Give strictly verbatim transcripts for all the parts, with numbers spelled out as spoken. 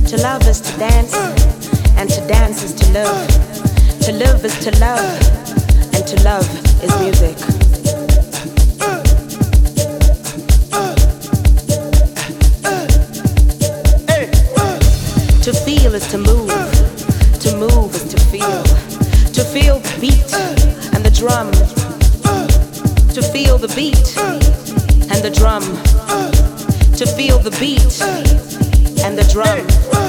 To love is to dance, and to dance is to live. To live is to love, and to love is music. To feel is to move, to move is to feel. To feel the beat and the drum. To feel the beat and the drum. To feel the beat and the drum.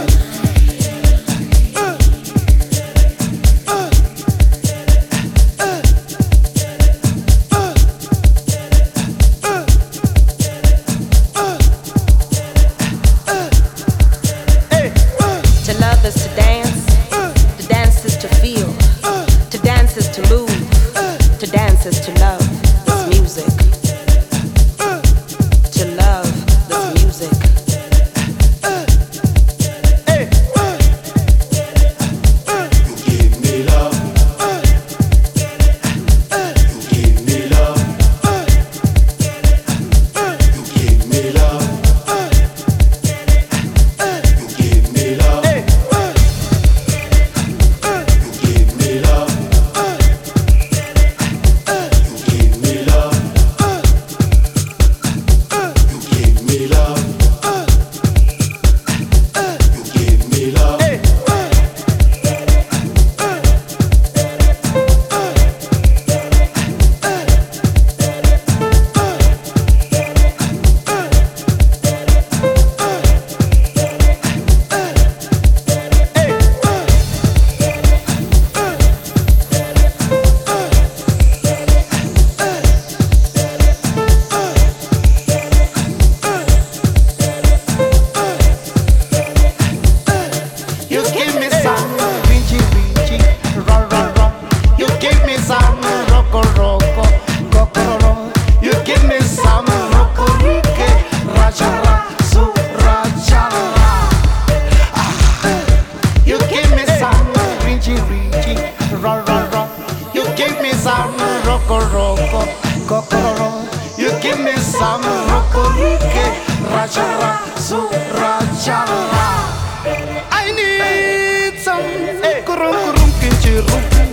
To love is to dance, to dance is to feel, to dance is to move, to dance is to love. This music. To love this music. You give me some rokorike, rajara, su rajara. I need some kurum kurum kinchiru.